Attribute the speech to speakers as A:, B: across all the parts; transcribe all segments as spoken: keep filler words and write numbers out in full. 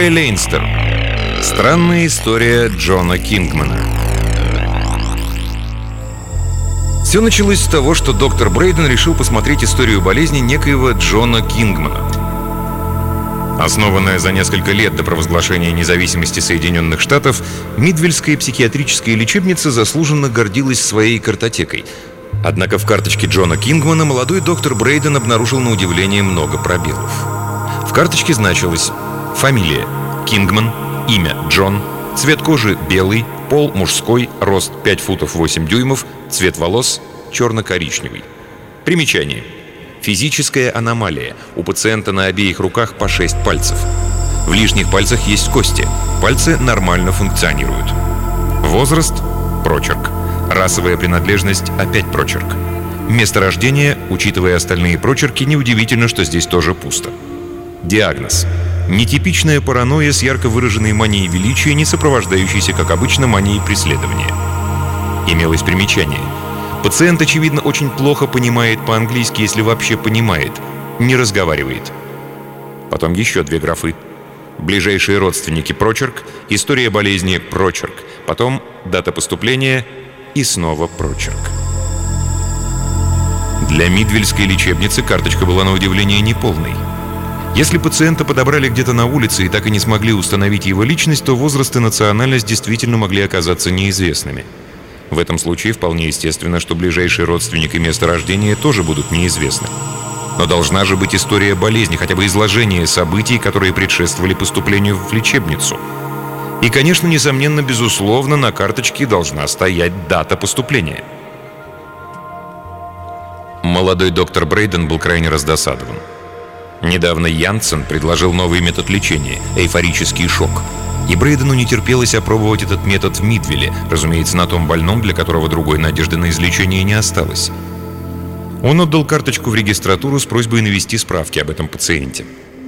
A: Эмилия Лейнстер. Странная история Джона Кингмана. Все началось с того, что доктор Брейден решил посмотреть историю болезни некоего Джона Кингмана. Основанная за несколько лет до провозглашения независимости Соединенных Штатов, Мидвельская психиатрическая лечебница заслуженно гордилась своей картотекой. Однако в карточке Джона Кингмана молодой доктор Брейден обнаружил на удивление много пробелов. В карточке значилось: фамилия Кингман, имя Джон, цвет кожи белый, пол мужской, рост пять футов восемь дюймов, цвет волос черно-коричневый. Примечание. Физическая аномалия. У пациента на обеих руках по шесть пальцев. В лишних пальцах есть кости. Пальцы нормально функционируют. Возраст – прочерк. Расовая принадлежность – опять прочерк. Место рождения, учитывая остальные прочерки, неудивительно, что здесь тоже пусто. Диагноз. Нетипичная паранойя с ярко выраженной манией величия, не сопровождающейся, как обычно, манией преследования. Имелось примечание. Пациент, очевидно, очень плохо понимает по-английски, если вообще понимает. Не разговаривает. Потом еще две графы. Ближайшие родственники – прочерк, история болезни – прочерк, потом дата поступления и снова прочерк. Для Мидвельской лечебницы карточка была на удивление неполной. Если пациента подобрали где-то на улице и так и не смогли установить его личность, то возраст и национальность действительно могли оказаться неизвестными. В этом случае вполне естественно, что ближайший родственник и место рождения тоже будут неизвестны. Но должна же быть история болезни, хотя бы изложение событий, которые предшествовали поступлению в лечебницу. И, конечно, несомненно, безусловно, на карточке должна стоять дата поступления. Молодой доктор Брейден был крайне раздосадован. Недавно Янсен предложил новый метод лечения – эйфорический шок. И Брейдену не терпелось опробовать этот метод в Мидвилле, разумеется, на том больном, для которого другой надежды на излечение не осталось. Он отдал карточку в регистратуру с просьбой навести справки об этом пациенте.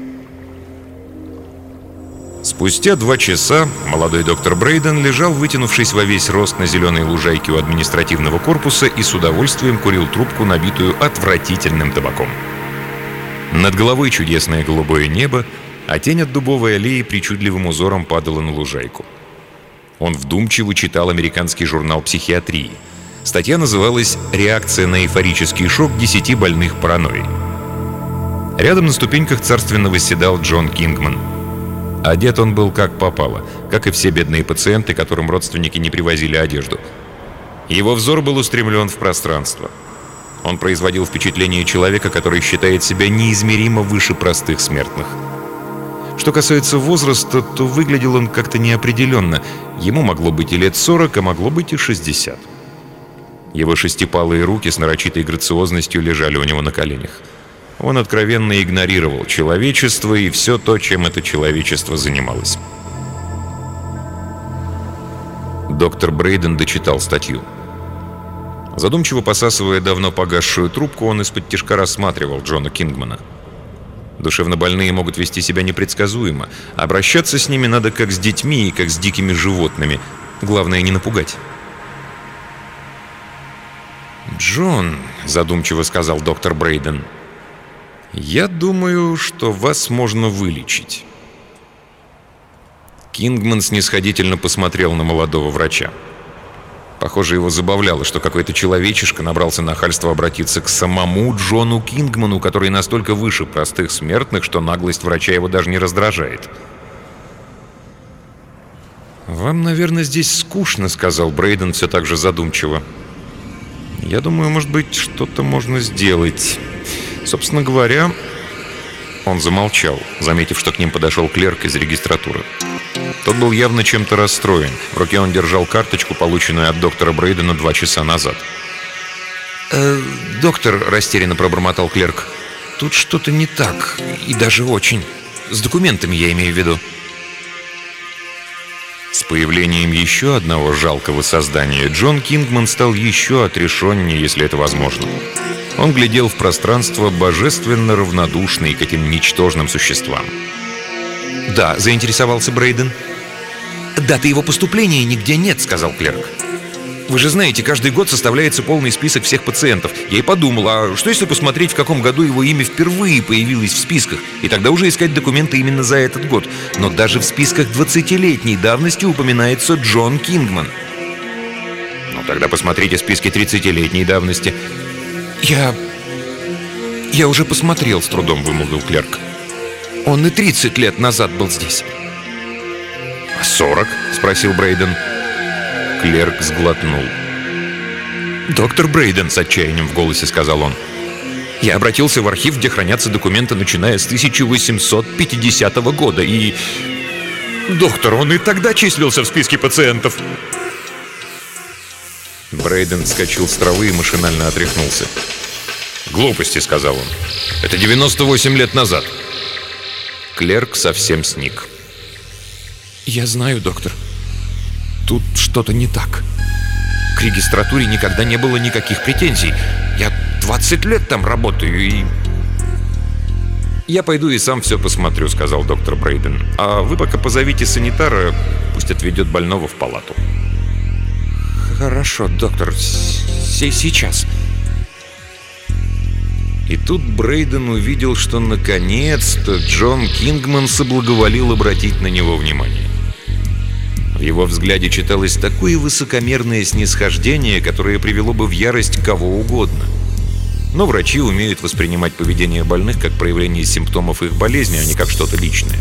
A: Спустя два часа молодой доктор Брейден лежал, вытянувшись во весь рост на зеленой лужайке у административного корпуса, и с удовольствием курил трубку, набитую отвратительным табаком. Над головой чудесное голубое небо, а тень от дубовой аллеи причудливым узором падала на лужайку. Он вдумчиво читал американский журнал психиатрии. Статья называлась «Реакция на эйфорический шок десяти больных паранойей». Рядом на ступеньках царственно восседал Джон Кингман. Одет он был как попало, как и все бедные пациенты, которым родственники не привозили одежду. Его взор был устремлен в пространство. Он производил впечатление человека, который считает себя неизмеримо выше простых смертных. Что касается возраста, то выглядел он как-то неопределенно. Ему могло быть и лет сорок, а могло быть и шестьдесят. Его шестипалые руки с нарочитой грациозностью лежали у него на коленях. Он откровенно игнорировал человечество и все то, чем это человечество занималось. Доктор Брейден дочитал статью. Задумчиво посасывая давно погасшую трубку, он из-под-тишка рассматривал Джона Кингмана. Душевнобольные могут вести себя непредсказуемо. Обращаться с ними надо как с детьми и как с дикими животными. Главное, не напугать. «Джон», — задумчиво сказал доктор Брейден, — «я думаю, что вас можно вылечить». Кингман снисходительно посмотрел на молодого врача. Похоже, его забавляло, что какой-то человечишка набрался нахальства обратиться к самому Джону Кингману, который настолько выше простых смертных, что наглость врача его даже не раздражает. «Вам, наверное, здесь скучно», — сказал Брейден все так же задумчиво. «Я думаю, может быть, что-то можно сделать. Собственно говоря...» Он замолчал, заметив, что к ним подошел клерк из регистратуры. Тот был явно чем-то расстроен. В руке он держал карточку, полученную от доктора Брейдена два часа назад. «Э, «Доктор», — растерянно пробормотал клерк, — «тут что-то не так, и даже очень. С документами я имею в виду». С появлением еще одного жалкого создания Джон Кингман стал еще отрешеннее, если это возможно. Он глядел в пространство, божественно равнодушный к этим ничтожным существам. «Да», — заинтересовался Брейден. «Даты его поступления нигде нет», — сказал клерк. Вы же знаете, каждый год составляется полный список всех пациентов. Я и подумал, а что если посмотреть, в каком году его имя впервые появилось в списках, и тогда уже искать документы именно за этот год. Но даже в списках двадцатилетней давности упоминается Джон Кингман. Ну, тогда посмотрите списки тридцатилетней давности. Я... Я уже посмотрел, с трудом вымолвил клерк. Он и тридцать лет назад был здесь. «А сорок?» — спросил Брейден. Клерк сглотнул. «Доктор Брейден», — с отчаянием в голосе сказал он, — «я обратился в архив, где хранятся документы, начиная с тысяча восемьсот пятидесятого года, и... Доктор, он и тогда числился в списке пациентов». Брейден вскочил с травы и машинально отряхнулся. «Глупости», — сказал он. «Это девяносто восемь лет назад». Клерк совсем сник. «Я знаю, доктор. Тут что-то не так. К регистратуре никогда не было никаких претензий. Я двадцать лет там работаю и...» «Я пойду и сам все посмотрю», — сказал доктор Брейден. «А вы пока позовите санитара, пусть отведет больного в палату». «Хорошо, доктор. Сейчас». И тут Брейден увидел, что наконец-то Джон Кингман соблаговолил обратить на него внимание. В его взгляде читалось такое высокомерное снисхождение, которое привело бы в ярость кого угодно. Но врачи умеют воспринимать поведение больных как проявление симптомов их болезни, а не как что-то личное.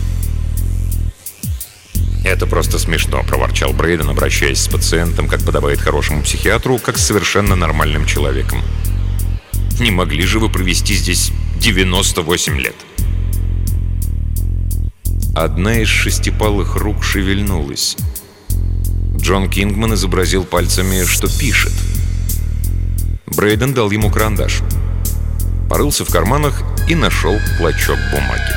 A: «Это просто смешно», — проворчал Брейден, обращаясь с пациентом, как подобает хорошему психиатру, как с совершенно нормальным человеком. «Не могли же вы провести здесь девяносто восемь лет?» Одна из шестипалых рук шевельнулась. Джон Кингман изобразил пальцами, что пишет. Брейден дал ему карандаш. Порылся в карманах и нашел клочок бумаги.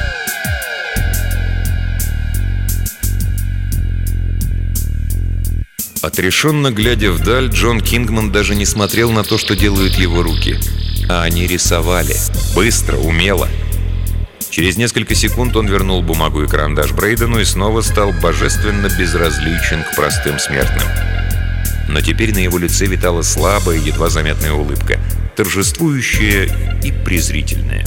A: Отрешенно глядя вдаль, Джон Кингман даже не смотрел на то, что делают его руки. А они рисовали. Быстро, умело. Через несколько секунд он вернул бумагу и карандаш Брейдену и снова стал божественно безразличен к простым смертным. Но теперь на его лице витала слабая, едва заметная улыбка, торжествующая и презрительная.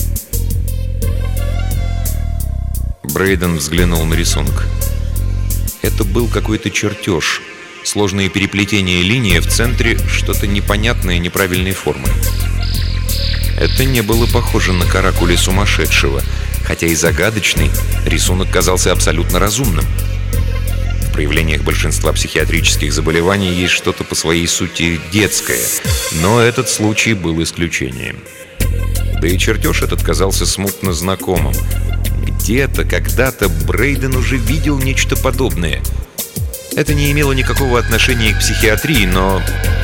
A: Брейден взглянул на рисунок. Это был какой-то чертеж. Сложные переплетения линии, в центре что-то непонятное неправильной формы. Это не было похоже на каракули сумасшедшего, хотя и загадочный, рисунок казался абсолютно разумным. В проявлениях большинства психиатрических заболеваний есть что-то по своей сути детское, но этот случай был исключением. Да и чертеж этот казался смутно знакомым. Где-то, когда-то Брейден уже видел нечто подобное. Это не имело никакого отношения к психиатрии, но...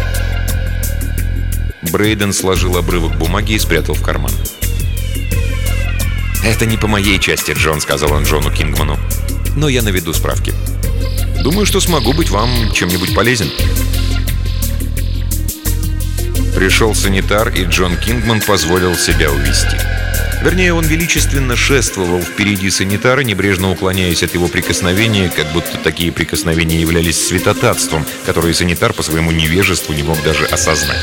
A: Брейден сложил обрывок бумаги и спрятал в карман. «Это не по моей части, Джон», — сказал он Джону Кингману. «Но я наведу справки. Думаю, что смогу быть вам чем-нибудь полезен». Пришел санитар, и Джон Кингман позволил себя увести. Вернее, он величественно шествовал впереди санитара, небрежно уклоняясь от его прикосновения, как будто такие прикосновения являлись святотатством, которое санитар по своему невежеству не мог даже осознать.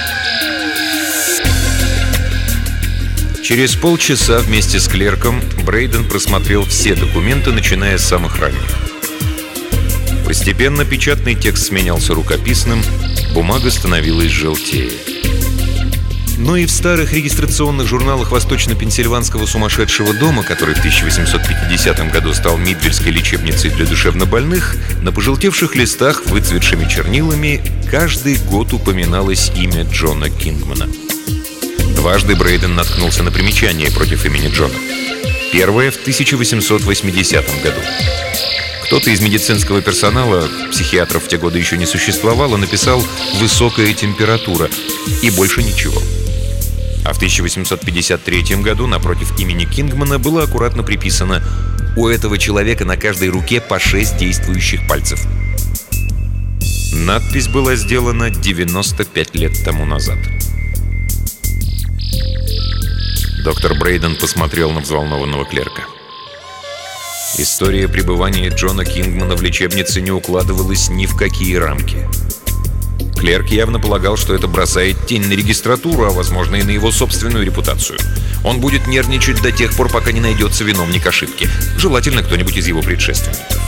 A: Через полчаса вместе с клерком Брейден просмотрел все документы, начиная с самых ранних. Постепенно печатный текст сменялся рукописным, бумага становилась желтее. Но и в старых регистрационных журналах Восточно-Пенсильванского сумасшедшего дома, который в тысяча восемьсот пятидесятом году стал Мидвильской лечебницей для душевнобольных, на пожелтевших листах выцветшими чернилами каждый год упоминалось имя Джона Кингмана. Дважды Брейден наткнулся на примечание против имени Джона. Первое — в тысяча восемьсот восьмидесятом году. Кто-то из медицинского персонала, психиатров в те годы еще не существовало, написал «высокая температура» и больше ничего. А в тысяча восемьсот пятьдесят третьем году напротив имени Кингмана было аккуратно приписано «у этого человека на каждой руке по шесть действующих пальцев». Надпись была сделана девяносто пять лет тому назад. Доктор Брейден посмотрел на взволнованного клерка. История пребывания Джона Кингмана в лечебнице не укладывалась ни в какие рамки. Клерк явно полагал, что это бросает тень на регистратуру, а, возможно, и на его собственную репутацию. Он будет нервничать до тех пор, пока не найдется виновник ошибки. Желательно кто-нибудь из его предшественников.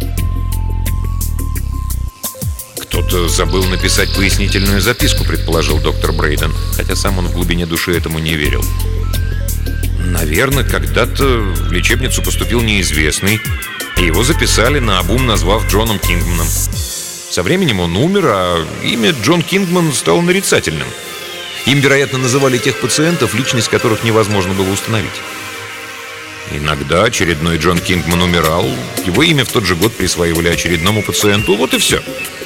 A: «Кто-то забыл написать пояснительную записку», — предположил доктор Брейден, хотя сам он в глубине души этому не верил. «Наверное, когда-то в лечебницу поступил неизвестный, и его записали наобум, назвав Джоном Кингманом. Со временем он умер, а имя Джон Кингман стало нарицательным. Им, вероятно, называли тех пациентов, личность которых невозможно было установить. Иногда очередной Джон Кингман умирал, его имя в тот же год присваивали очередному пациенту, вот и все».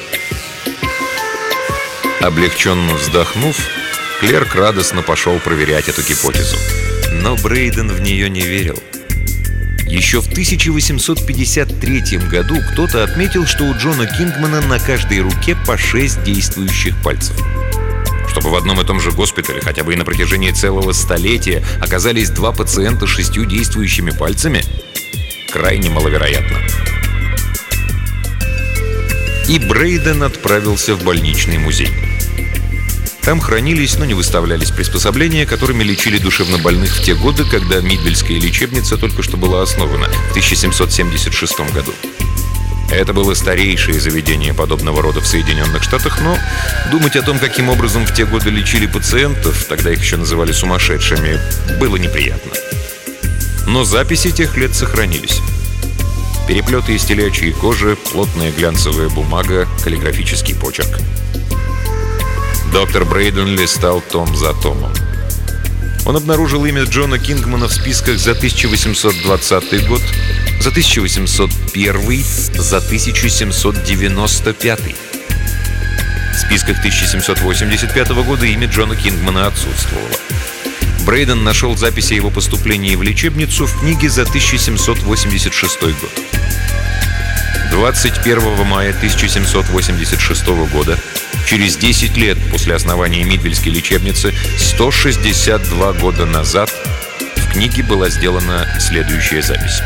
A: Облегченно вздохнув, клерк радостно пошел проверять эту гипотезу. Но Брейден в нее не верил. Еще в тысяча восемьсот пятьдесят третьем году кто-то отметил, что у Джона Кингмана на каждой руке по шесть действующих пальцев. Чтобы в одном и том же госпитале хотя бы и на протяжении целого столетия оказались два пациента с шестью действующими пальцами, крайне маловероятно. И Брейден отправился в больничный музей. Там хранились, но не выставлялись приспособления, которыми лечили душевнобольных в те годы, когда Мидвельская лечебница только что была основана, в тысяча семьсот семьдесят шестом году. Это было старейшее заведение подобного рода в Соединенных Штатах, но думать о том, каким образом в те годы лечили пациентов, тогда их еще называли сумасшедшими, было неприятно. Но записи тех лет сохранились. Переплеты из телячьей кожи, плотная глянцевая бумага, каллиграфический почерк. Доктор Брейден листал том за томом. Он обнаружил имя Джона Кингмана в списках за тысяча восемьсот двадцатый год, за тысяча восемьсот первый, за тысяча семьсот девяносто пятый. В списках тысяча семьсот восемьдесят пятого года имя Джона Кингмана отсутствовало. Брейден нашел записи о его поступлении в лечебницу в книге за тысяча семьсот восемьдесят шестой год. двадцать первого мая тысяча семьсот восемьдесят шестого года, через десять лет после основания Мидвельской лечебницы, сто шестьдесят два года назад, в книге была сделана следующая запись.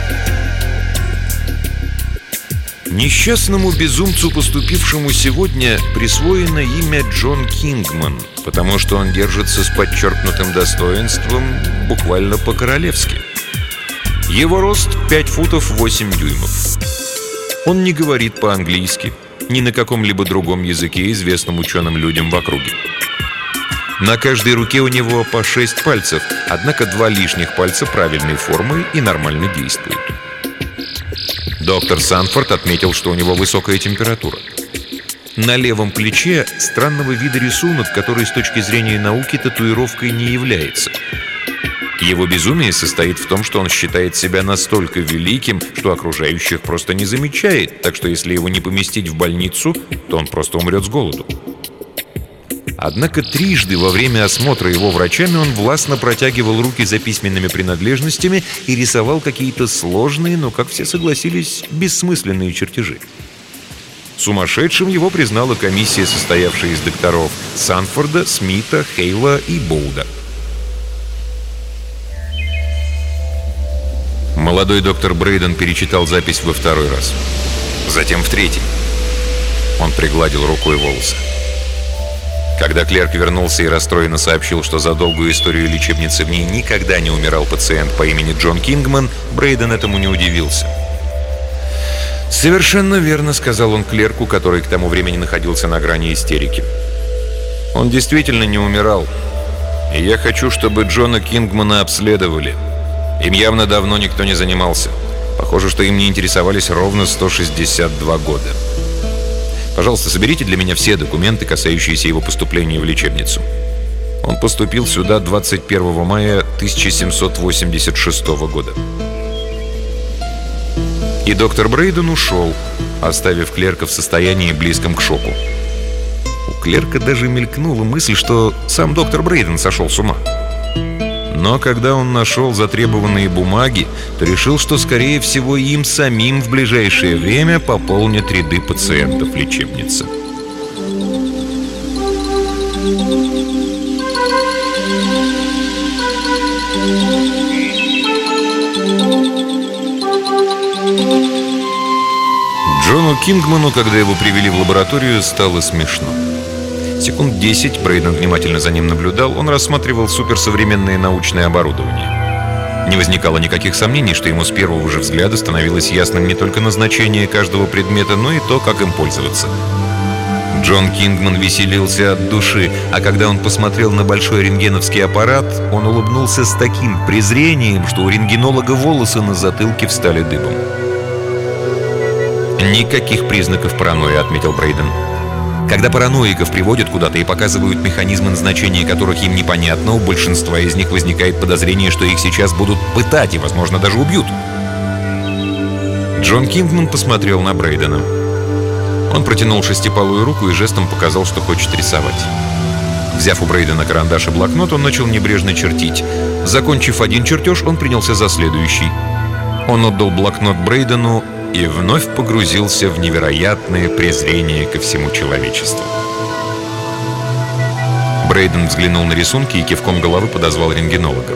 A: Несчастному безумцу, поступившему сегодня, присвоено имя Джон Кингман, потому что он держится с подчеркнутым достоинством, буквально по-королевски. Его рост пять футов восемь дюймов. Он не говорит по-английски, ни на каком-либо другом языке, известном ученым людям в округе. На каждой руке у него по шесть пальцев, однако два лишних пальца правильной формы и нормально действуют. Доктор Санфорд отметил, что у него высокая температура. На левом плече странного вида рисунок, который с точки зрения науки татуировкой не является. Его безумие состоит в том, что он считает себя настолько великим, что окружающих просто не замечает, так что если его не поместить в больницу, то он просто умрет с голоду. Однако трижды во время осмотра его врачами он властно протягивал руки за письменными принадлежностями и рисовал какие-то сложные, но, как все согласились, бессмысленные чертежи. Сумасшедшим его признала комиссия, состоявшая из докторов Санфорда, Смита, Хейла и Боуда. Молодой доктор Брейден перечитал запись во второй раз. Затем в третий. Он пригладил рукой волосы. Когда клерк вернулся и расстроенно сообщил, что за долгую историю лечебницы в ней никогда не умирал пациент по имени Джон Кингман, Брейден этому не удивился. «Совершенно верно», — сказал он клерку, который к тому времени находился на грани истерики. «Он действительно не умирал. И я хочу, чтобы Джона Кингмана обследовали. Им явно давно никто не занимался. Похоже, что им не интересовались ровно сто шестьдесят два года. Пожалуйста, соберите для меня все документы, касающиеся его поступления в лечебницу. Он поступил сюда двадцать первого мая тысяча семьсот восемьдесят шестого года». И доктор Брейден ушел, оставив клерка в состоянии близком к шоку. У клерка даже мелькнула мысль, что сам доктор Брейден сошел с ума. Но когда он нашел затребованные бумаги, то решил, что, скорее всего, им самим в ближайшее время пополнят ряды пациентов лечебницы. Джону Кингману, когда его привели в лабораторию, стало смешно. Секунд десять Брейден внимательно за ним наблюдал. Он рассматривал суперсовременное научное оборудование. Не возникало никаких сомнений, что ему с первого же взгляда становилось ясным не только назначение каждого предмета, но и то, как им пользоваться. Джон Кингман веселился от души, а когда он посмотрел на большой рентгеновский аппарат, он улыбнулся с таким презрением, что у рентгенолога волосы на затылке встали дыбом. «Никаких признаков паранойи», — отметил Брейден. «Когда параноиков приводят куда-то и показывают механизмы назначения которых им непонятно, у большинства из них возникает подозрение, что их сейчас будут пытать и, возможно, даже убьют». Джон Кингман посмотрел на Брейдена. Он протянул шестипалую руку и жестом показал, что хочет рисовать. Взяв у Брейдена карандаш и блокнот, он начал небрежно чертить. Закончив один чертеж, он принялся за следующий. Он отдал блокнот Брейдену и вновь погрузился в невероятное презрение ко всему человечеству. Брейден взглянул на рисунки и кивком головы подозвал рентгенолога.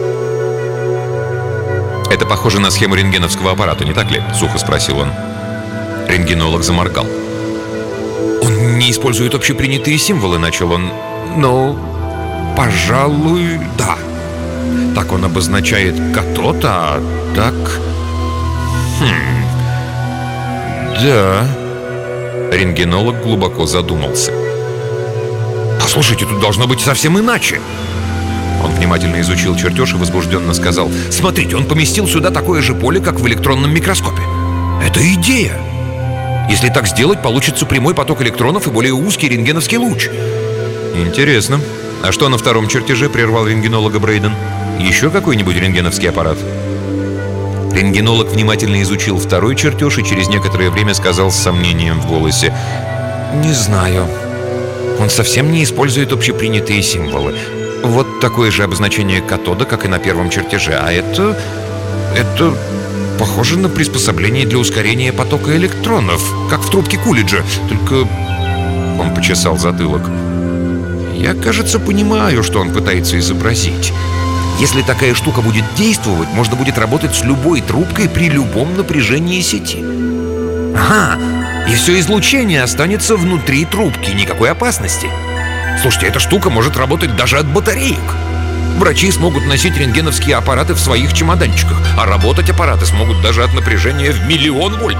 A: «Это похоже на схему рентгеновского аппарата, не так ли?» — сухо спросил он. Рентгенолог заморгал. «Он не использует общепринятые символы», — начал он. «Ну, пожалуй, да. Так он обозначает катод, а так...» «Хм... да...» Рентгенолог глубоко задумался. «Послушайте, тут должно быть совсем иначе». Он внимательно изучил чертеж и возбужденно сказал: «Смотрите, он поместил сюда такое же поле, как в электронном микроскопе. Это идея! Если так сделать, получится прямой поток электронов и более узкий рентгеновский луч». «Интересно. А что на втором чертеже?» — прервал рентгенолога Брейден. «Еще какой-нибудь рентгеновский аппарат?» Рентгенолог внимательно изучил второй чертеж и через некоторое время сказал с сомнением в голосе: «Не знаю. Он совсем не использует общепринятые символы. Вот такое же обозначение катода, как и на первом чертеже. А это... это... похоже на приспособление для ускорения потока электронов, как в трубке Кулиджа. Только...» Он почесал затылок. «Я, кажется, понимаю, что он пытается изобразить. Если такая штука будет действовать, можно будет работать с любой трубкой при любом напряжении сети. Ага, и все излучение останется внутри трубки, никакой опасности. Слушайте, эта штука может работать даже от батареек. Врачи смогут носить рентгеновские аппараты в своих чемоданчиках, а работать аппараты смогут даже от напряжения в миллион вольт».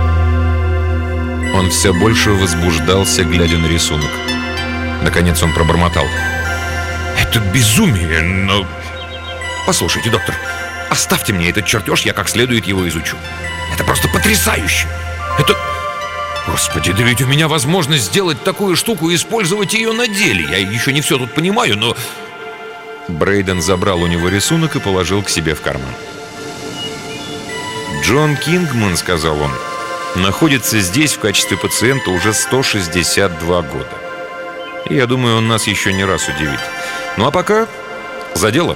A: Он все больше возбуждался, глядя на рисунок. Наконец он пробормотал: «Это безумие, но...» «Послушайте, доктор, оставьте мне этот чертеж, я как следует его изучу. Это просто потрясающе! Это... Господи, да ведь у меня возможность сделать такую штуку и использовать ее на деле. Я еще не все тут понимаю, но...» Брейден забрал у него рисунок и положил к себе в карман. «Джон Кингман, — сказал он, — находится здесь в качестве пациента уже сто шестьдесят два года. И я думаю, он нас еще не раз удивит. Ну а пока за дело».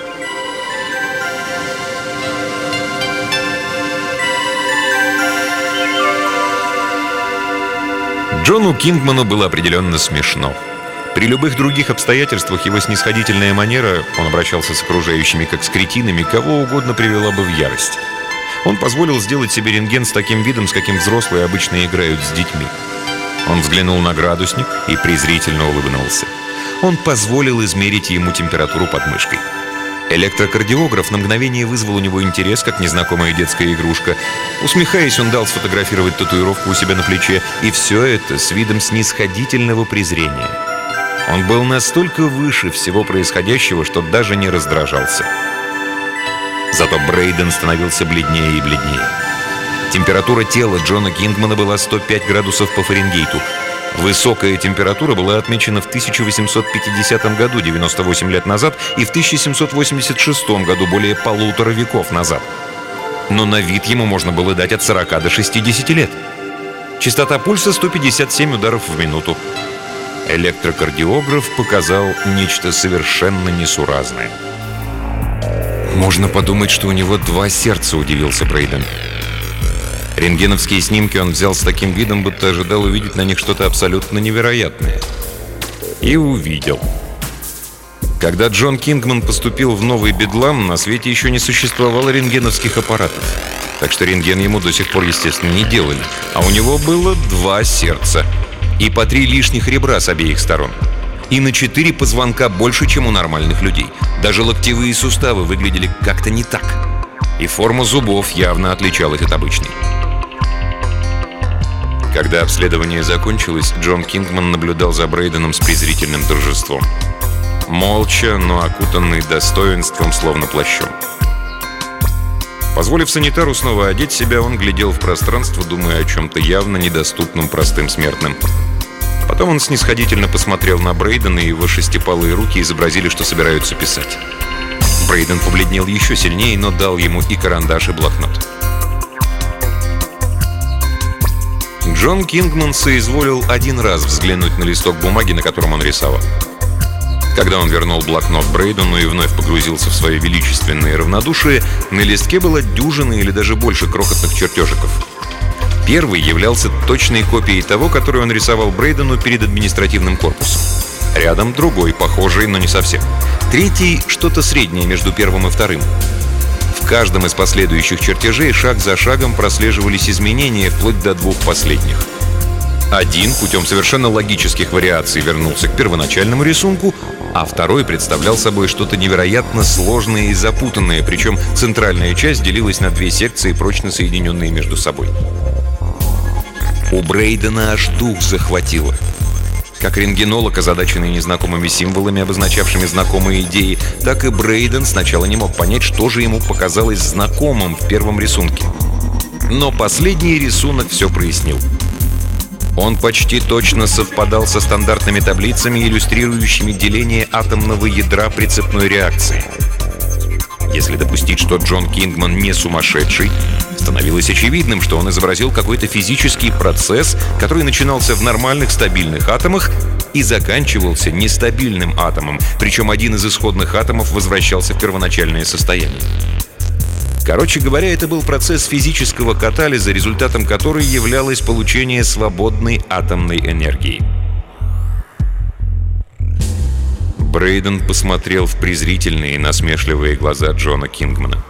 A: Джону Кингману было определенно смешно. При любых других обстоятельствах его снисходительная манера, он обращался с окружающими как с кретинами, кого угодно привела бы в ярость. Он позволил сделать себе рентген с таким видом, с каким взрослые обычно играют с детьми. Он взглянул на градусник и презрительно улыбнулся. Он позволил измерить ему температуру под мышкой. Электрокардиограф на мгновение вызвал у него интерес, как незнакомая детская игрушка. Усмехаясь, он дал сфотографировать татуировку у себя на плече, и все это с видом снисходительного презрения. Он был настолько выше всего происходящего, что даже не раздражался. Зато Брейден становился бледнее и бледнее. Температура тела Джона Кингмана была сто пять градусов по Фаренгейту. Высокая температура была отмечена в тысяча восемьсот пятидесятом году, девяносто восемь лет назад, и в тысяча семьсот восемьдесят шестом году, более полутора веков назад. Но на вид ему можно было дать от сорока до шестидесяти лет. Частота пульса сто пятьдесят семь ударов в минуту. Электрокардиограф показал нечто совершенно несуразное. «Можно подумать, что у него два сердца», — удивился Брейден. Рентгеновские снимки он взял с таким видом, будто ожидал увидеть на них что-то абсолютно невероятное. И увидел. Когда Джон Кингман поступил в Новый Бедлам, на свете еще не существовало рентгеновских аппаратов. Так что рентген ему до сих пор, естественно, не делали. А у него было два сердца. и по три лишних ребра с обеих сторон. И на четыре позвонка больше, чем у нормальных людей. Даже локтевые суставы выглядели как-то не так. И форма зубов явно отличалась от обычной. Когда обследование закончилось, Джон Кингман наблюдал за Брейденом с презрительным торжеством. Молча, но окутанный достоинством, словно плащом. Позволив санитару снова одеть себя, он глядел в пространство, думая о чем-то явно недоступном простым смертным. Потом он снисходительно посмотрел на Брейдена, и его шестипалые руки изобразили, что собираются писать. Брейден побледнел еще сильнее, но дал ему и карандаш, и блокнот. Джон Кингман соизволил один раз взглянуть на листок бумаги, на котором он рисовал. Когда он вернул блокнот Брейдену и вновь погрузился в свое величественное равнодушие, на листке была дюжина или даже больше крохотных чертежиков. Первый являлся точной копией того, который он рисовал Брейдену перед административным корпусом. Рядом другой, похожий, но не совсем. Третий — что-то среднее между первым и вторым. В каждом из последующих чертежей шаг за шагом прослеживались изменения вплоть до двух последних. Один путем совершенно логических вариаций вернулся к первоначальному рисунку, а второй представлял собой что-то невероятно сложное и запутанное, причем центральная часть делилась на две секции, прочно соединенные между собой. У Брейдена аж дух захватило. Как рентгенолог, озадаченный незнакомыми символами, обозначавшими знакомые идеи, так и Брейден сначала не мог понять, что же ему показалось знакомым в первом рисунке. Но последний рисунок все прояснил. Он почти точно совпадал со стандартными таблицами, иллюстрирующими деление атомного ядра при цепной реакции. Если допустить, что Джон Кингман не сумасшедший, становилось очевидным, что он изобразил какой-то физический процесс, который начинался в нормальных стабильных атомах и заканчивался нестабильным атомом, причем один из исходных атомов возвращался в первоначальное состояние. Короче говоря, это был процесс физического катализа, результатом которой являлось получение свободной атомной энергии. Брейден посмотрел в презрительные и насмешливые глаза Джона Кингмана.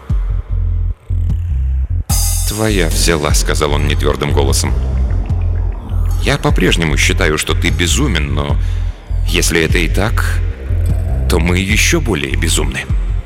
A: «Твоя взяла», — сказал он нетвердым голосом. «Я по-прежнему считаю, что ты безумен, но если это и так, то мы еще более безумны».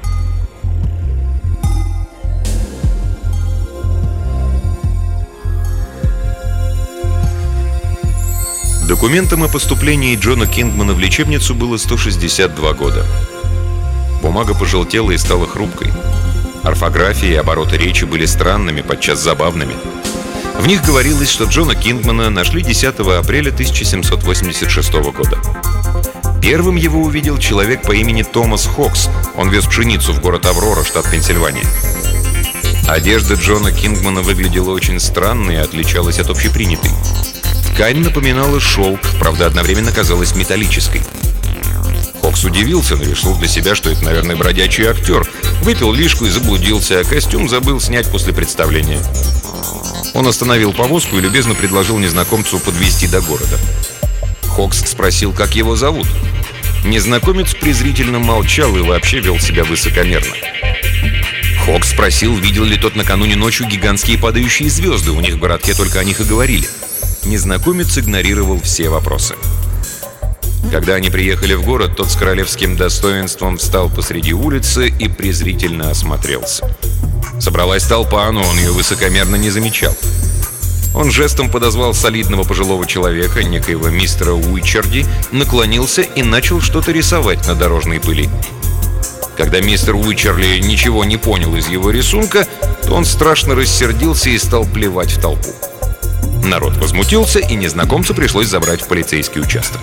A: Документом о поступлении Джона Кингмана в лечебницу было сто шестьдесят два года. Бумага пожелтела и стала хрупкой. Орфография и обороты речи были странными, подчас забавными. В них говорилось, что Джона Кингмана нашли десятого апреля тысяча семьсот восемьдесят шестого года. Первым его увидел человек по имени Томас Хокс. Он вез пшеницу в город Аврора, штат Пенсильвания. Одежда Джона Кингмана выглядела очень странно и отличалась от общепринятой. Ткань напоминала шелк, правда, одновременно казалась металлической. Хокс удивился, но решил для себя, что это, наверное, бродячий актер. Выпил лишку и заблудился, а костюм забыл снять после представления. Он остановил повозку и любезно предложил незнакомцу подвезти до города. Хокс спросил, как его зовут. Незнакомец презрительно молчал и вообще вел себя высокомерно. Хокс спросил, видел ли тот накануне ночью гигантские падающие звезды. У них в городке только о них и говорили. Незнакомец игнорировал все вопросы. Когда они приехали в город, тот с королевским достоинством встал посреди улицы и презрительно осмотрелся. Собралась толпа, но он ее высокомерно не замечал. Он жестом подозвал солидного пожилого человека, некоего мистера Уичерди, наклонился и начал что-то рисовать на дорожной пыли. Когда мистер Уичерли ничего не понял из его рисунка, то он страшно рассердился и стал плевать в толпу. Народ возмутился, и незнакомцу пришлось забрать в полицейский участок.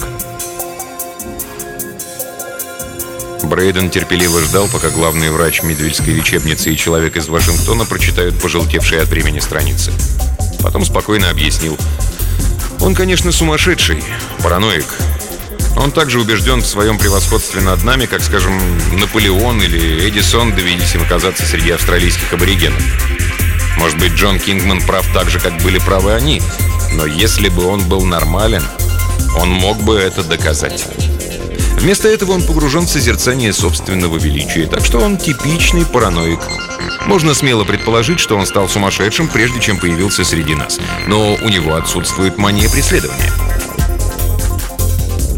A: Брейден терпеливо ждал, пока главный врач Мидвильской лечебницы и человек из Вашингтона прочитают пожелтевшие от времени страницы. Потом спокойно объяснил. Он, конечно, сумасшедший, параноик. Он также убежден в своем превосходстве над нами, как, скажем, Наполеон или Эдисон, довелись им оказаться среди австралийских аборигенов. Может быть, Джон Кингман прав так же, как были правы они. Но если бы он был нормален, он мог бы это доказать. Вместо этого он погружен в созерцание собственного величия, так что он типичный параноик. Можно смело предположить, что он стал сумасшедшим, прежде чем появился среди нас. Но у него отсутствует мания преследования.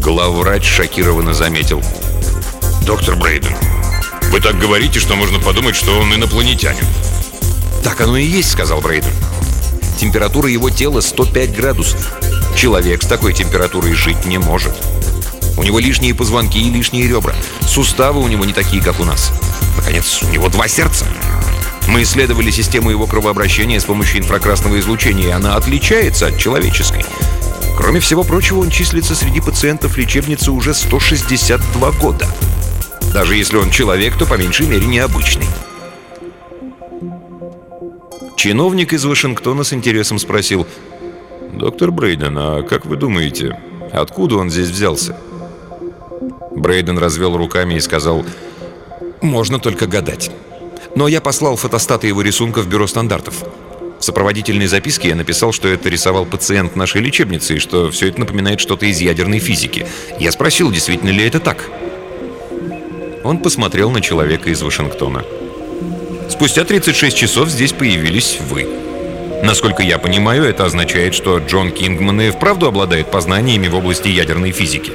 A: Главврач шокированно заметил: «Доктор Брейден, вы так говорите, что можно подумать, что он инопланетянин». «Так оно и есть», — сказал Брейден. «Температура его тела сто пять градусов. Человек с такой температурой жить не может. У него лишние позвонки и лишние ребра. Суставы у него не такие, как у нас. Наконец, у него два сердца. Мы исследовали систему его кровообращения с помощью инфракрасного излучения, и она отличается от человеческой. Кроме всего прочего, он числится среди пациентов лечебницы уже сто шестьдесят два года. Даже если он человек, то по меньшей мере необычный». Чиновник из Вашингтона с интересом спросил: «Доктор Брейден, а как вы думаете, откуда он здесь взялся?» Брейден развел руками и сказал: «Можно только гадать. Но я послал фотостаты его рисунка в бюро стандартов. В сопроводительной записке я написал, что это рисовал пациент нашей лечебницы и что все это напоминает что-то из ядерной физики. Я спросил, действительно ли это так». Он посмотрел на человека из Вашингтона. «Спустя тридцать шесть часов здесь появились вы. Насколько я понимаю, это означает, что Джон Кингман и вправду обладает познаниями в области ядерной физики».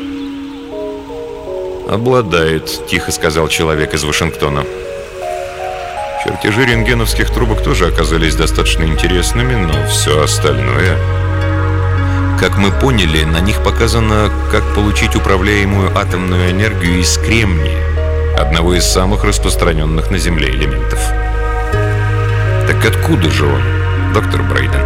A: «Обладает», — тихо сказал человек из Вашингтона. «Чертежи рентгеновских трубок тоже оказались достаточно интересными, но все остальное...» «Как мы поняли, на них показано, как получить управляемую атомную энергию из кремния, одного из самых распространенных на Земле элементов». «Так откуда же он, доктор Брейден?»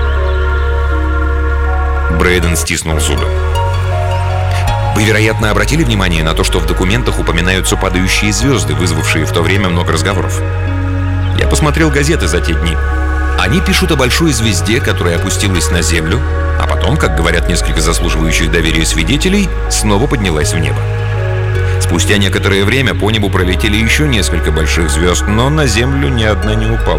A: Брейден стиснул зубы. «Вы, вероятно, обратили внимание на то, что в документах упоминаются падающие звезды, вызвавшие в то время много разговоров. Я посмотрел газеты за те дни. Они пишут о большой звезде, которая опустилась на Землю, а потом, как говорят несколько заслуживающих доверия свидетелей, снова поднялась в небо. Спустя некоторое время по небу пролетели еще несколько больших звезд, но на Землю ни одна не упала».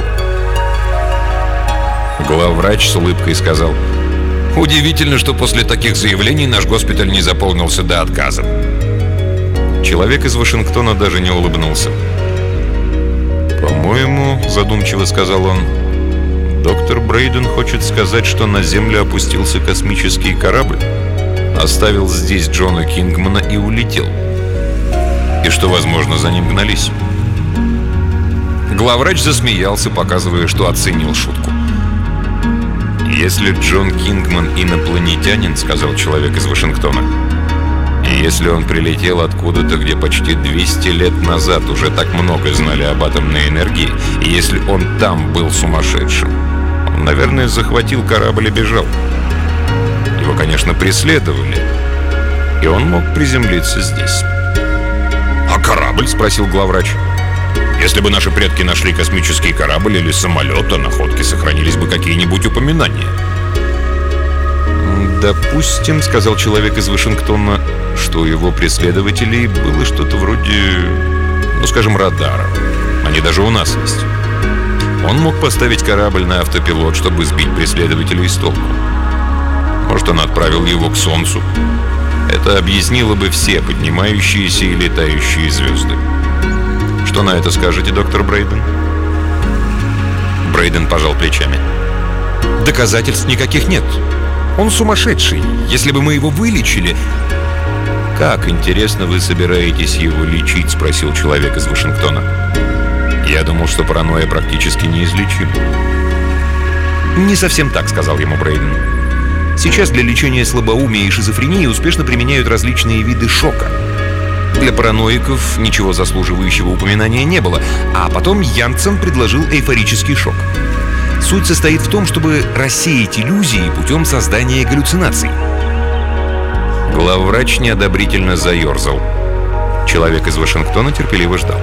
A: Главврач с улыбкой сказал: «Удивительно, что после таких заявлений наш госпиталь не заполнился до отказа». Человек из Вашингтона даже не улыбнулся. «По-моему, — задумчиво сказал он, — доктор Брейден хочет сказать, что на Землю опустился космический корабль, оставил здесь Джона Кингмана и улетел. И что, возможно, за ним гнались». Главврач засмеялся, показывая, что оценил шутку. «Если Джон Кингман инопланетянин, — сказал человек из Вашингтона, — и если он прилетел откуда-то, где почти двести лет назад уже так много знали об атомной энергии, и если он там был сумасшедшим, он, наверное, захватил корабль и бежал. Его, конечно, преследовали, и он мог приземлиться здесь». «А корабль?» — спросил главврач. «Если бы наши предки нашли космический корабль или самолет, о находке сохранились бы какие-нибудь упоминания». «Допустим, — сказал человек из Вашингтона, — что у его преследователей было что-то вроде, ну, скажем, радара. Они даже у нас есть. Он мог поставить корабль на автопилот, чтобы сбить преследователей с толку. Может, он отправил его к Солнцу. Это объяснило бы все поднимающиеся и летающие звезды. Что на это скажете, доктор Брейден?» Брейден пожал плечами. «Доказательств никаких нет. Он сумасшедший. Если бы мы его вылечили...» «Как, интересно, вы собираетесь его лечить?» — спросил человек из Вашингтона. «Я думал, что паранойя практически неизлечима». «Не совсем так», — сказал ему Брейден. «Сейчас для лечения слабоумия и шизофрении успешно применяют различные виды шока. Для параноиков ничего заслуживающего упоминания не было, а потом Янсен предложил эйфорический шок. Суть состоит в том, чтобы рассеять иллюзии путем создания галлюцинаций». Главврач неодобрительно заерзал. Человек из Вашингтона терпеливо ждал.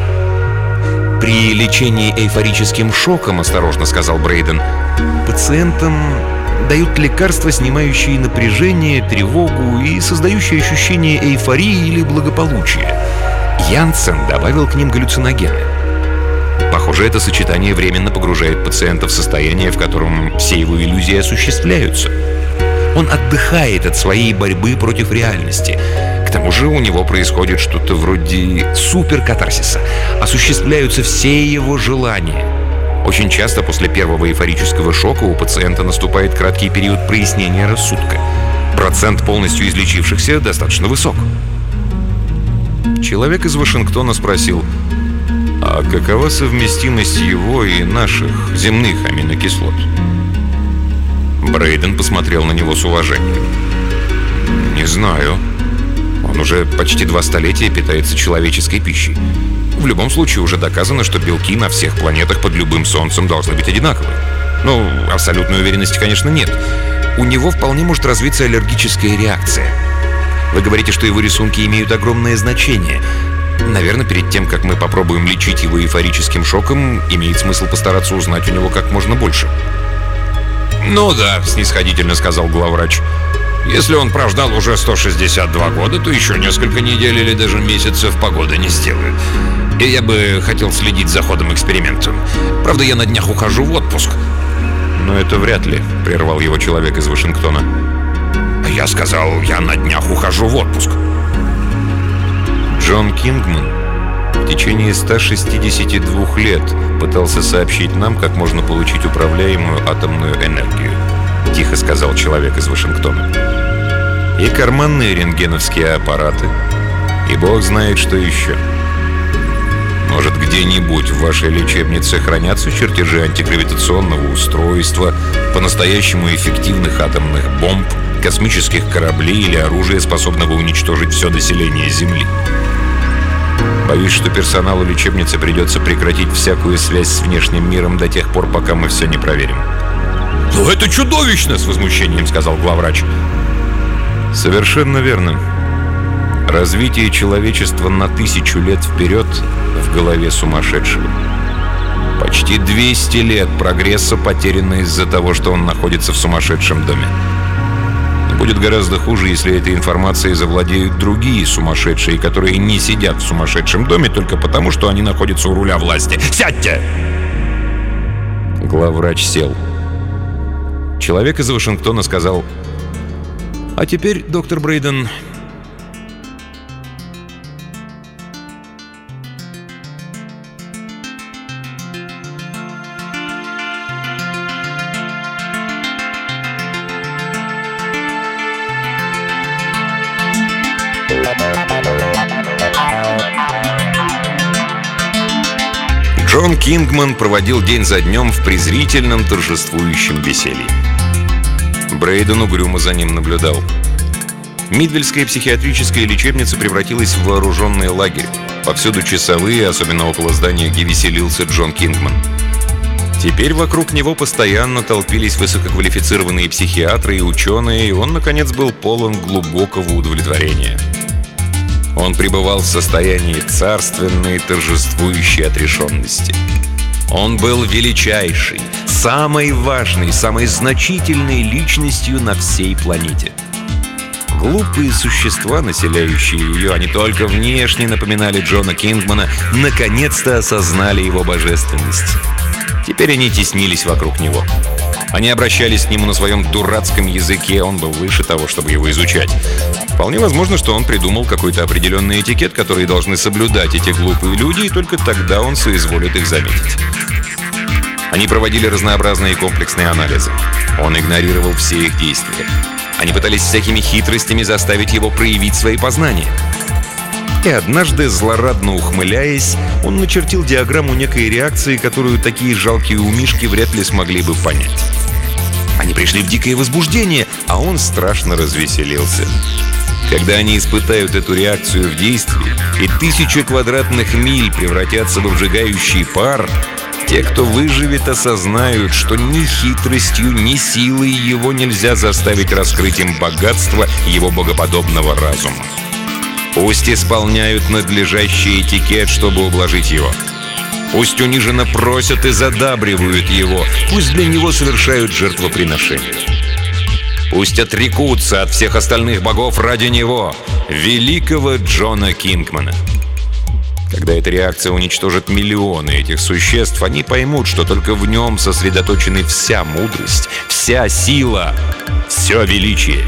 A: «При лечении эйфорическим шоком, — осторожно сказал Брейден, — пациентам дают лекарства, снимающие напряжение, тревогу и создающие ощущение эйфории или благополучия. Янсен добавил к ним галлюциногены. Похоже, это сочетание временно погружает пациента в состояние, в котором все его иллюзии осуществляются. Он отдыхает от своей борьбы против реальности. К тому же у него происходит что-то вроде суперкатарсиса. Осуществляются все его желания. Очень часто после первого эйфорического шока у пациента наступает краткий период прояснения рассудка. Процент полностью излечившихся достаточно высок. Человек из Вашингтона спросил: а какова совместимость его и наших земных аминокислот? Брейден посмотрел на него с уважением. «Не знаю. Он уже почти два столетия питается человеческой пищей. В любом случае уже доказано, что белки на всех планетах под любым солнцем должны быть одинаковы. Ну, абсолютной уверенности, конечно, нет. У него вполне может развиться аллергическая реакция. Вы говорите, что его рисунки имеют огромное значение. Наверное, перед тем, как мы попробуем лечить его эйфорическим шоком, имеет смысл постараться узнать у него как можно больше». «Ну да», — снисходительно сказал главврач. «Если он прождал уже сто шестьдесят два года, то еще несколько недель или даже месяцев погода не сделает. И я бы хотел следить за ходом эксперимента. Правда, я на днях ухожу в отпуск». «Но это вряд ли», — прервал его человек из Вашингтона. «Я сказал, я на днях ухожу в отпуск». Джон Кингман в течение ста шестидесяти двух лет пытался сообщить нам, как можно получить управляемую атомную энергию, тихо сказал человек из Вашингтона. И карманные рентгеновские аппараты, и бог знает, что еще. Может, где-нибудь в вашей лечебнице хранятся чертежи антигравитационного устройства, по-настоящему эффективных атомных бомб, космических кораблей или оружия, способного уничтожить все население Земли. Боюсь, что персоналу лечебницы придется прекратить всякую связь с внешним миром до тех пор, пока мы все не проверим. «Но это чудовищно!» — с возмущением сказал главврач. Совершенно верно. Развитие человечества на тысячу лет вперед в голове сумасшедшего. Почти двести лет прогресса потеряно из-за того, что он находится в сумасшедшем доме. Будет гораздо хуже, если этой информацией завладеют другие сумасшедшие, которые не сидят в сумасшедшем доме только потому, что они находятся у руля власти. Сядьте! Главврач сел. Человек из Вашингтона сказал: «А теперь, доктор Брейден...» Джон Кингман проводил день за днем в презрительном торжествующем веселье. Брейден угрюмо за ним наблюдал. Мидвельская психиатрическая лечебница превратилась в вооруженный лагерь. Повсюду часовые, особенно около здания, где веселился Джон Кингман. Теперь вокруг него постоянно толпились высококвалифицированные психиатры и ученые, и он, наконец, был полон глубокого удовлетворения. Он пребывал в состоянии царственной, торжествующей отрешенности. Он был величайшей, самой важной, самой значительной личностью на всей планете. Глупые существа, населяющие ее, они только внешне напоминали Джона Кингмана, наконец-то осознали его божественность. Теперь они теснились вокруг него. Они обращались к нему на своем дурацком языке, он был выше того, чтобы его изучать. Вполне возможно, что он придумал какой-то определенный этикет, который должны соблюдать эти глупые люди, и только тогда он соизволит их заметить. Они проводили разнообразные комплексные анализы. Он игнорировал все их действия. Они пытались всякими хитростями заставить его проявить свои познания. И однажды, злорадно ухмыляясь, он начертил диаграмму некой реакции, которую такие жалкие умишки вряд ли смогли бы понять. Они пришли в дикое возбуждение, а он страшно развеселился. Когда они испытают эту реакцию в действии, и тысячи квадратных миль превратятся в обжигающий пар, те, кто выживет, осознают, что ни хитростью, ни силой его нельзя заставить раскрыть им богатство его богоподобного разума. Пусть исполняют надлежащий этикет, чтобы ублажить его. Пусть униженно просят и задабривают его. Пусть для него совершают жертвоприношения. Пусть отрекутся от всех остальных богов ради него, великого Джона Кингмана. Когда эта реакция уничтожит миллионы этих существ, они поймут, что только в нем сосредоточены вся мудрость, вся сила, все величие.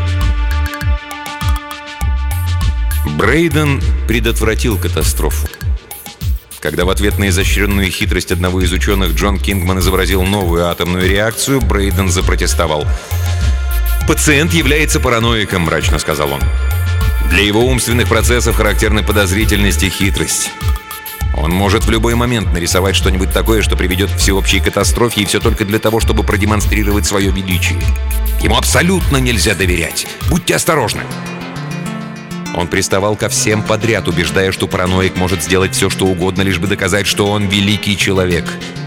A: Брейден предотвратил катастрофу. Когда в ответ на изощренную хитрость одного из ученых Джон Кингман изобразил новую атомную реакцию, Брейден запротестовал. «Пациент является параноиком», — мрачно сказал он. «Для его умственных процессов характерны подозрительность и хитрость. Он может в любой момент нарисовать что-нибудь такое, что приведет к всеобщей катастрофе, и все только для того, чтобы продемонстрировать свое величие. Ему абсолютно нельзя доверять. Будьте осторожны». Он приставал ко всем подряд, убеждая, что параноик может сделать все, что угодно, лишь бы доказать, что он великий человек.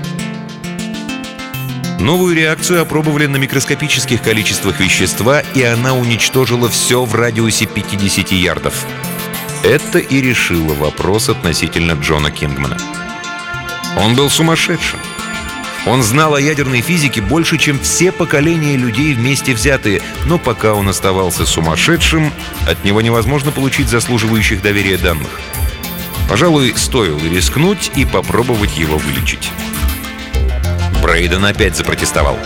A: Новую реакцию опробовали на микроскопических количествах вещества, и она уничтожила все в радиусе пятидесяти ярдов. Это и решило вопрос относительно Джона Кингмана. Он был сумасшедшим. Он знал о ядерной физике больше, чем все поколения людей вместе взятые, но пока он оставался сумасшедшим, от него невозможно получить заслуживающих доверия данных. Пожалуй, стоило рискнуть и попробовать его вылечить. Брейден опять запротестовал.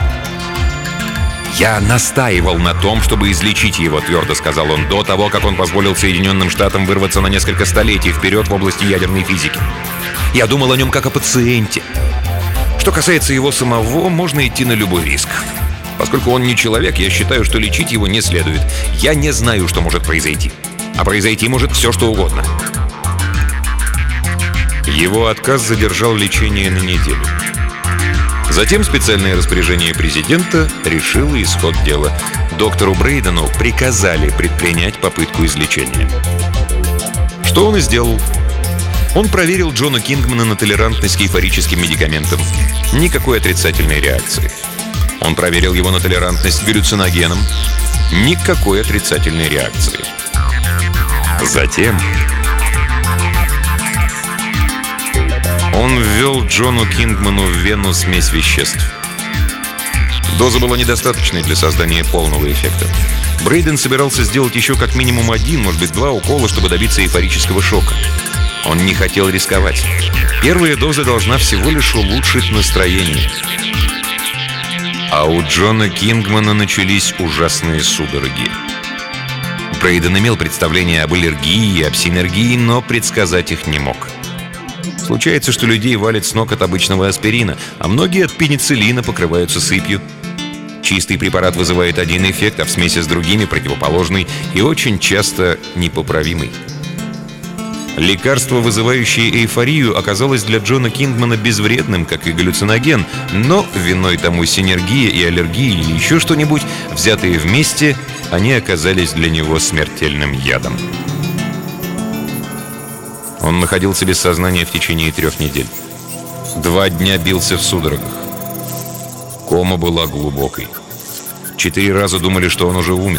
A: «Я настаивал на том, чтобы излечить его», — твердо сказал он, «до того, как он позволил Соединенным Штатам вырваться на несколько столетий вперед в области ядерной физики. Я думал о нем как о пациенте. Что касается его самого, можно идти на любой риск. Поскольку он не человек, я считаю, что лечить его не следует. Я не знаю, что может произойти. А произойти может все, что угодно». Его отказ задержал лечение на неделю. Затем специальное распоряжение президента решило исход дела. Доктору Брейдену приказали предпринять попытку излечения. Что он и сделал. Он проверил Джона Кингмана на толерантность к эйфорическим медикаментам. Никакой отрицательной реакции. Он проверил его на толерантность к галлюциногенам. Никакой отрицательной реакции. Затем он ввел Джону Кингману в вену смесь веществ. Доза была недостаточной для создания полного эффекта. Брейден собирался сделать еще как минимум один, может быть, два укола, чтобы добиться эйфорического шока. Он не хотел рисковать. Первая доза должна всего лишь улучшить настроение. А у Джона Кингмана начались ужасные судороги. Брейден имел представление об аллергии и об синергии, но предсказать их не мог. Случается, что людей валит с ног от обычного аспирина, а многие от пенициллина покрываются сыпью. Чистый препарат вызывает один эффект, а в смеси с другими противоположный и очень часто непоправимый. Лекарство, вызывающее эйфорию, оказалось для Джона Кингмана безвредным, как и галлюциноген, но виной тому синергия и аллергия или еще что-нибудь, взятые вместе, они оказались для него смертельным ядом. Он находился без сознания в течение трех недель. Два дня бился в судорогах. Кома была глубокой. Четыре раза думали, что он уже умер.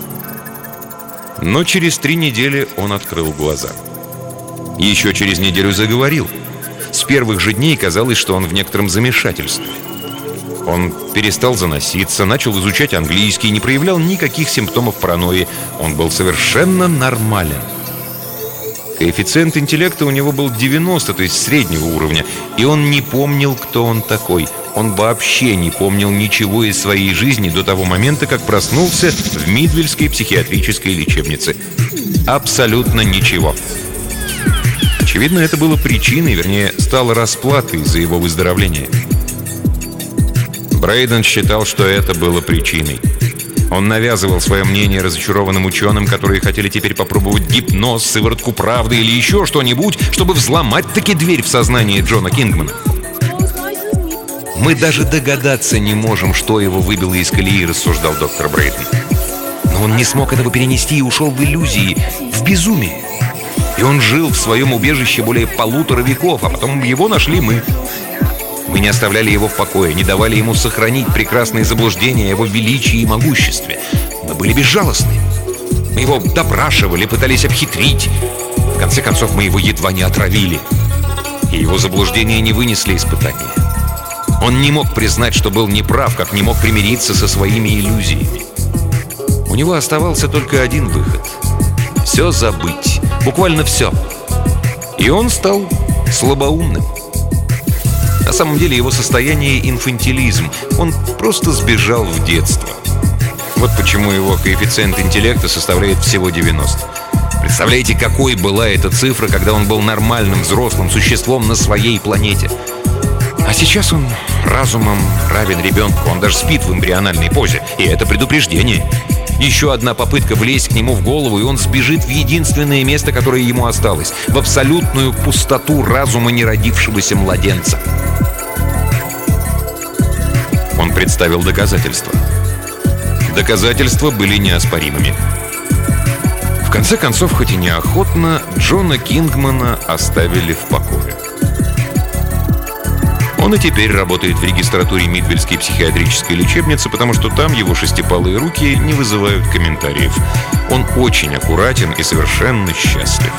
A: Но через три недели он открыл глаза. Еще через неделю заговорил. С первых же дней казалось, что он в некотором замешательстве. Он перестал заноситься, начал изучать английский, не проявлял никаких симптомов паранойи. Он был совершенно нормален. Коэффициент интеллекта у него был девяносто, то есть среднего уровня, и он не помнил, кто он такой. Он вообще не помнил ничего из своей жизни до того момента, как проснулся в Мидвельской психиатрической лечебнице. Абсолютно ничего. Очевидно, это было причиной, вернее, стало расплатой за его выздоровление. Брейден считал, что это было причиной. Он навязывал свое мнение разочарованным ученым, которые хотели теперь попробовать гипноз, сыворотку правды или еще что-нибудь, чтобы взломать-таки дверь в сознание Джона Кингмана. «Мы даже догадаться не можем, что его выбило из колеи», — рассуждал доктор Брейден. «Но он не смог этого перенести и ушел в иллюзии, в безумие. И он жил в своем убежище более полутора веков, а потом его нашли мы. Мы не оставляли его в покое, не давали ему сохранить прекрасные заблуждения о его величии и могуществе. Мы были безжалостны. Мы его допрашивали, пытались обхитрить. В конце концов, мы его едва не отравили. И его заблуждения не вынесли испытания. Он не мог признать, что был неправ, как не мог примириться со своими иллюзиями. У него оставался только один выход — все забыть, буквально все. И он стал слабоумным. На самом деле его состояние — инфантилизм. Он просто сбежал в детство. Вот почему его коэффициент интеллекта составляет всего девяносто. Представляете, какой была эта цифра, когда он был нормальным взрослым существом на своей планете? А сейчас он разумом равен ребенку. Он даже спит в эмбриональной позе. И это предупреждение. Еще одна попытка влезть к нему в голову, и он сбежит в единственное место, которое ему осталось. В абсолютную пустоту разума неродившегося младенца. Он представил доказательства. Доказательства были неоспоримыми. В конце концов, хоть и неохотно, Джона Кингмана оставили в покое. Он и теперь работает в регистратуре Мидвельской психиатрической лечебницы, потому что там его шестипалые руки не вызывают комментариев. Он очень аккуратен и совершенно счастлив.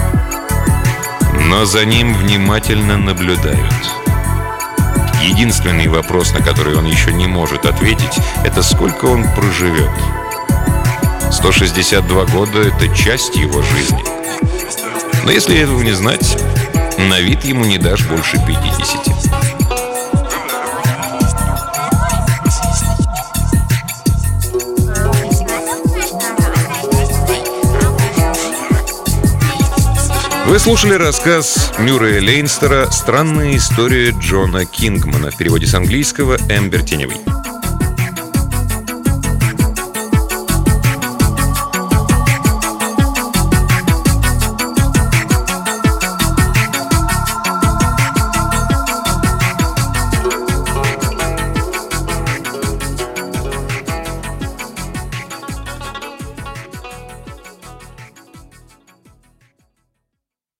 A: Но за ним внимательно наблюдают. Единственный вопрос, на который он еще не может ответить, это сколько он проживет. сто шестьдесят два года — это часть его жизни. Но если этого не знать, на вид ему не дашь больше пятидесяти. Вы слушали рассказ Мюррея Лейнстера «Странная история Джона Кингмана» в переводе с английского Эмбер Теневой.